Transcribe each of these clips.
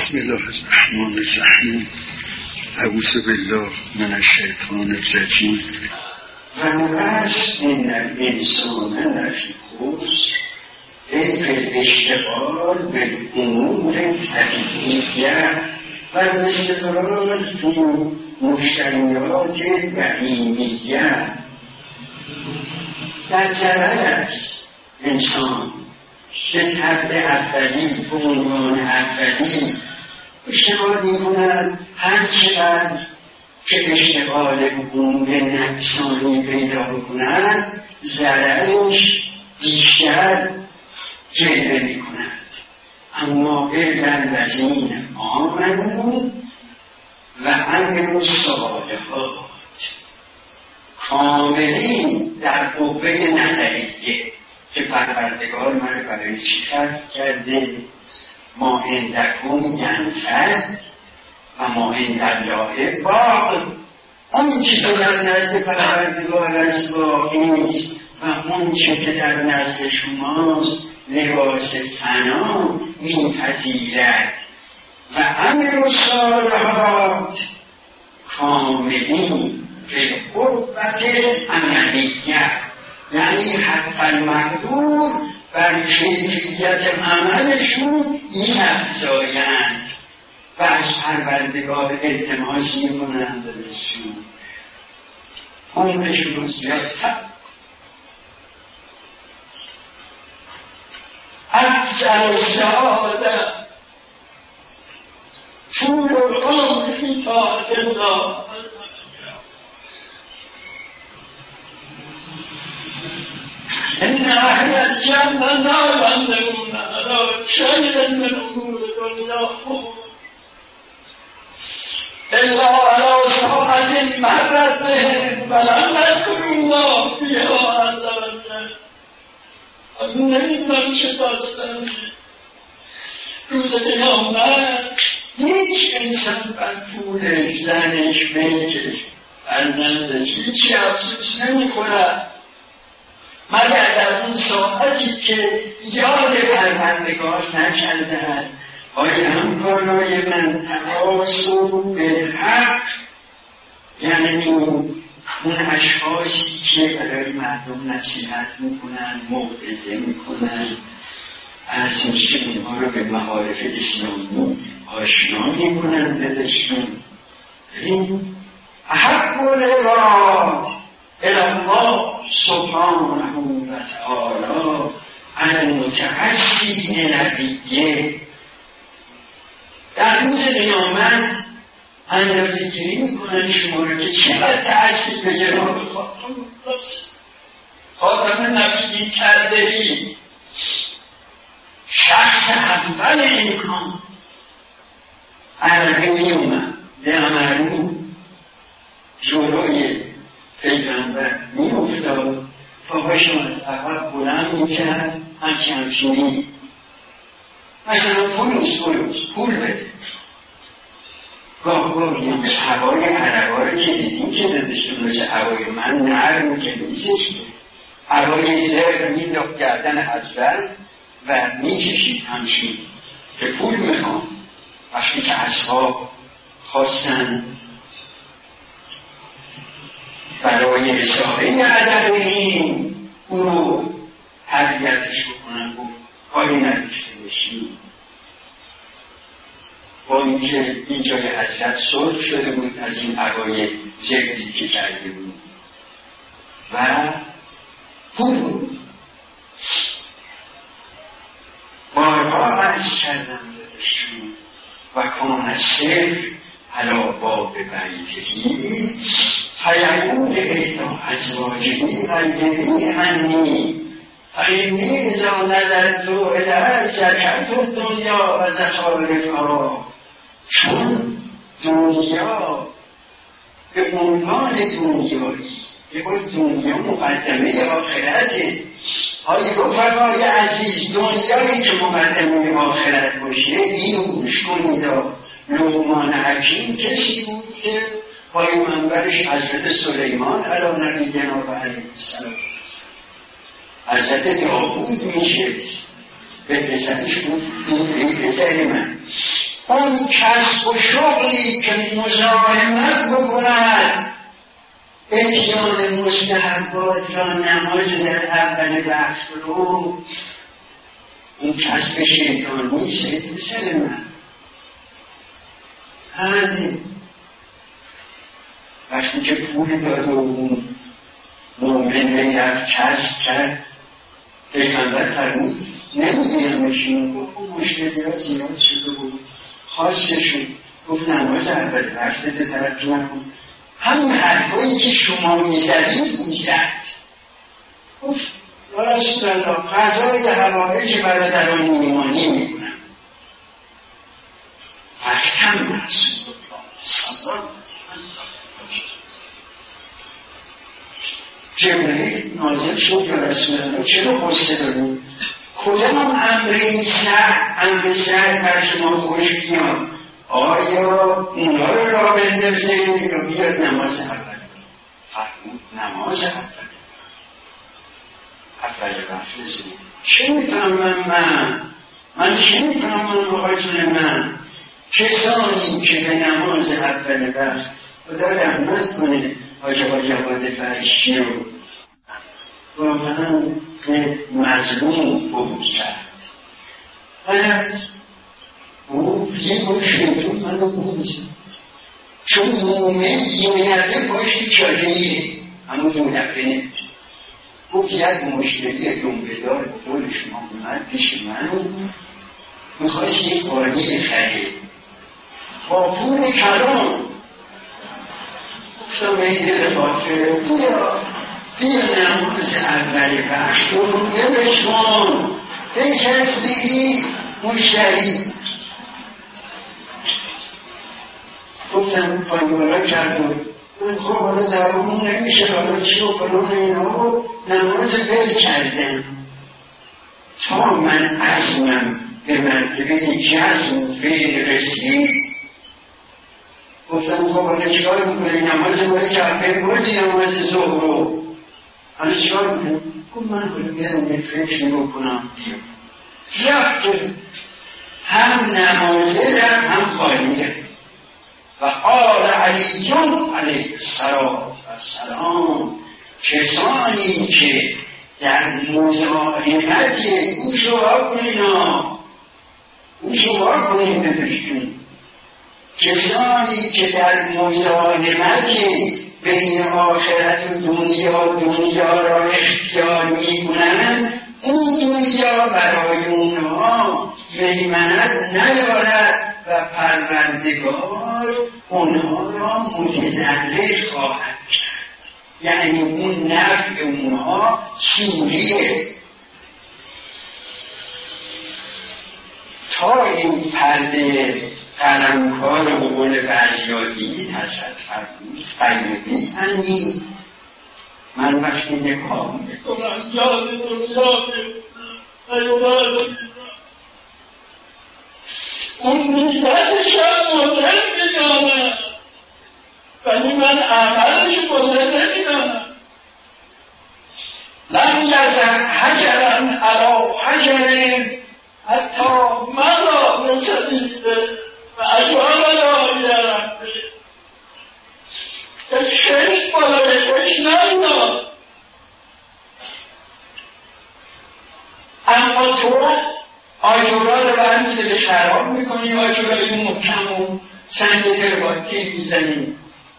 بسم الله الرحمن الرحیم. اعوذ بالله من الشیطان الرجیم. والعصر ان الانسان لفی خسر ای فی الاشتغال بالامور طبیعیه و الاستقرار فی مشتریات بهیمیه. در ضرر است انسان به طبع اولی، به عنوان اولی اشتغال می‌کند. هر چقدر که اشتغال امور نفسانی پیدا کند ضررش بیشتر جلوه می‌کند. اما الا الذین آمنوا و عملوا الصالحات، کاملین در قوه نظریه که پروردگار من برای چی خلق کرده؟ ما عندکم ینفد و ما عند الله باق. اون چی که در نزد پروردگار است باقی نیست و اون چی که در نزد شماست لباس فنا میپذیرد. و عمل الصالحات کاملین به قوت عملیه، یعنی حتی المقدور بر کیفیت عملشون می‌افزایند و از پروردگار التماس می‌کنند بهشون عمرشون رو زیادتر. افضل السعاده طول العمر فی طاعة الله. إن أهل الجنة لا يعلمون على شيء من أمور دنياهم إلا على ساعة مرت بهم ولم يذكروا الله فيها عز وجل. نمیدونم چه داستانی روز قیامت هیچ انسان بر پولش، زنش، ملکش، فرزندش هیچی افسوس نمی‌خورد مگر در اون ساعتی که یاد پروردگار نکرده است. آیا همکارای من تواصوا بالحق، یعنی اون اشخاصی که برای مردم نصیحت میکنن، موعظه میکنن، از اینکه اونها رو به معارف اسلامی آشنا میکنن دلشون. این احب العباد الی الله سبحانه و تعالی علی المتعصی نبیه. در روز قیامت اندازه گیری میکنن شما رو که چقدر تعصیب به جناب خاتم نبیین کرده ای، شخص اول امکان عرقه می اومد دمرون جلوی پیغمبر می افتاد، پاهاشو از عقب بلند می کرد، همچنین مثلا فلوس پول بده. گاه میام به هوای عربا رو که دیدیم که دادشون مثل هوای من نرم که نیستش، هوای زهر میداخت گردن حضرت و میکشید همچین که پول میخوام. وقتی که اصحاب خواستن برای رساله ادبین او رو تربیتش بکنن و کاری نداشته باشیم، با اینکه این جای حضرت صلح شده بود از این هوای زردی که کرده بود و پول بود. بارها عرض کردم دادشون و کان صفر علی باب بیتهی فیقول احدا ازواجهی قلبی عنی فإنی اذا نظرت الیها ذکرت الدنیا و زخارفها. چون دنیا به عنوان دنیایی، یه باید دنیا مقدمه آخرته. آیا رفقای عزیز، دنیایی که مقدمه آخرت باشه اینو گوش کنید. لقمان حکیم کسی بود که پای منبرش حضرت سلیمان علی نبینا و علیه السلام، حضرت داوود میشه به پسرش بود ای پسر من اون کسب و شغلی که مزاحمت بکند اتیان مستحبات را نماز در اول وقت رو، اون کسب شیطانی سید سر من همه وقتی که پول داد و اون مومن میرفت کسب کرد، پیغمبر فرمود نمیدیم بشین، گفت اون مشکلی ها زیاد شده بود خاصه شد، گفت نماز اول وقت ده ترک نکن. همین حرفایی که شما میزدید میزد. گفت یا رسول الله قضای حوائج برادران ایمانی میکنم. فکتم رسول الله صلی الله جبرئیل نازل شد یا رسول الله چرا قصه داریم؟ کدام امر سر بر شما خوش بیان؟ آیا اونا رو را بندازیم یا بیاد نماز اول؟ فرمود نماز اول وقت نزید. چه میتونم من چه میتونم من بخاطر من کسانی که به نماز اول وقت خدا رحمت کنه آقا جواد فرشی رو واقعا مظلوم بود کرد. او یه مشکلتون من رو بودیم چون مومن یه باشی چاله میره همون دو نفره گفت یک مشکلی دنبدار بطور شما اومد پیش من میخواست یک قالی بخره با پول کلام. گفتم این دل خاطره بیا نماز اول وقت رو ببشون بچست بگی مشتری. گفتم پایگارا کردم من خب حالا در اون نمیشه حالا چی و فلان اینا نماز بل کردم تا من عزمم به مرتبه جزم فعل رسید. گفتم خب حالا چیکار میکنی؟ نماز باید کردم بردی نماز ظهر رو حالا چیکار میکنی؟ گفت من حالا بیارم یه فکر بکنم رفت هم نمازه رفت هم خالی رفت و قال علیون علیه السلام کسانی که در مزاحمت گوشو وا کنین بپشتون کسانی که در مزاحمت بین آخرت و دنیا را اختیار میکنند این دنیا برای اونها میمنت ندارد و پروردگار اونها را متضرر خواهد کرد. یعنی اون نفع اونها سوریه. تا این پرده قلمکار و قول بعضیادی حسد فرمود قیمه هنی من وقتی نگاه میکنم اون نیتش هم مدر میدانم ولی من عملش مدر نمیدانم. لم یزن حجرن علا حجرن حتی من را رسدیده و اجوال یارنده که شش بالای کش نمیدان. اما تو آجورا رو برمیده به خراب میکنی آجورای محکم و سنگ درباتی میزنی.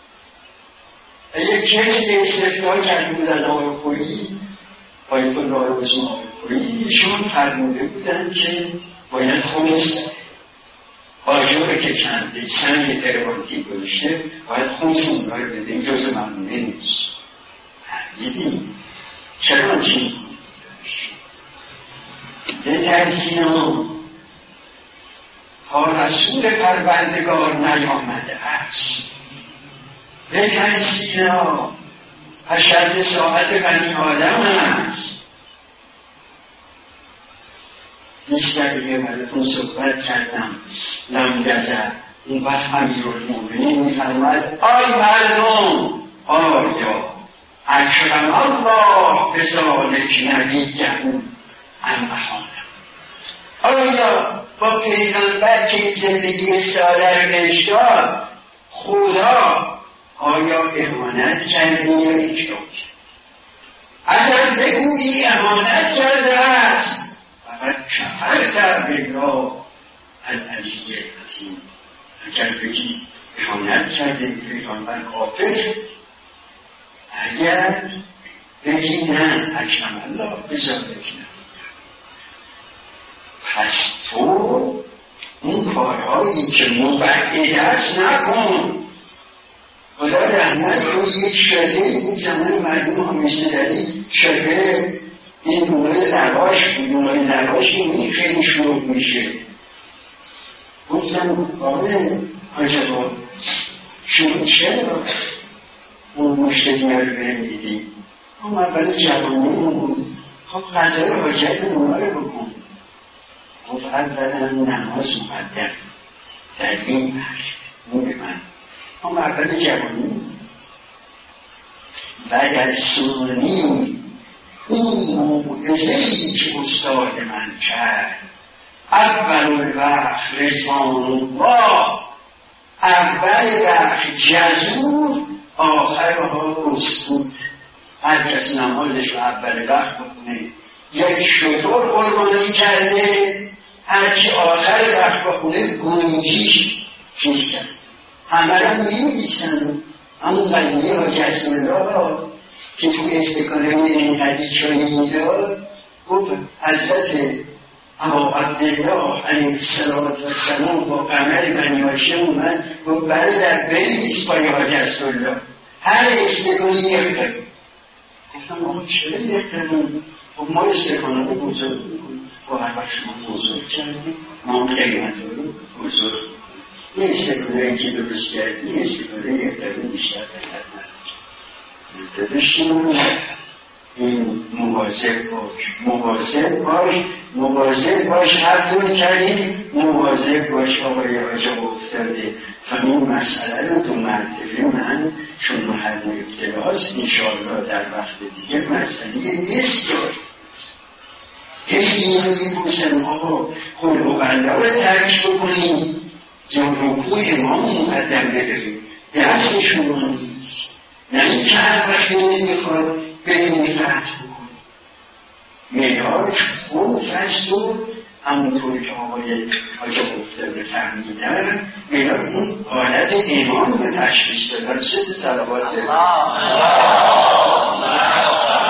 یک کسی استفاده کرده بود از آقای خویی آیت الله رو بزن آقای خویی ایشون فرموده بودن که باید خمس آجور که کنده سنگ درباتی گذاشته باید خمس اونها رو بده. این جز ممنونه نیست. دیدیم چرا چی بترسینا تا رسول پروردگار نیامده است. بترسینا اشد ساعت بنی آدم است. بیشتر یه براتون صحبت کردم لمجزه اون وقت امیرالمومنین میفرماید آی مردم آیا اکرم الله بذالک نبیه ام احانم. آیا با پیغمبر که زندگی ساده بهش داد خدا آیا اهانت کرده یا اکرام کرد؟ اگر بگویی اهانت کرده است فقط کفرت بالله العلی العظیم. اگر بگی اهانت کرده پیغمبر کافر، اگر بگی نه اکرم الله بذارک نه، پس تو اون کارهایی که مبعد است نکن. خدا رحمت رو یک شده این زمان مردم ها مثل داری شده این نومه لواش این خیلی شروع میشه. گفتم آره عجبا شروع چرا اون مشتری ها رو برمیدیم اون اول جوانمون بود. خب غذای حاجت نومه رو بکن. گفت اولا نماز مقدم در این بخش نور من اما اول جوانی و در ثانی این موعظه‌ای که استاد من کرد اول الوقت رسان الله، اول وقت جزور آخرها مسعود. هر کس نمازش رو اول وقت بکنه یک شطور قربانی کرده، هرچی آخر وقت بخونه گونگیش چیز کرد. همه را می‌نویسن همون قضیه حاجت الله که تو استکانه این حدیث شایی میداد. گفت حضرت ابا عبدالله علیه السلام با قمر بنی هاشم اومد گفت برادر بنویس پای حاجت الله هر استکانه یک قدم. گفتم آقا چرا یک قدم؟ خب ما استکانه رو بزرگ میکنیم با هر وقت شما بزرگ کردیم ما قیمت رو بزرگ میکنیم. این استکانه که درست کردیم این استکانه یک قدم بیشتر دادشیم. این مواظب باش هر دور کردیم مواظب باش آقای آجا افتاده. همین مسئله رو 2 مرتبه من چون محل ابتلاست انشاءالله در وقت دیگه مسئله بسیار این رو میبوسم آقا خلق الله رو ترک بکنیم یا رکوع امام مقدم بداریم دستشون رو نیست، نه این که هر وقت نمیخواد بریم رد بکنیم. معراج خوف است و همونطور که آقای آجا گفته فهمیدن معراج اون حالت ایمان رو تشخیص دادن. 3 صلوات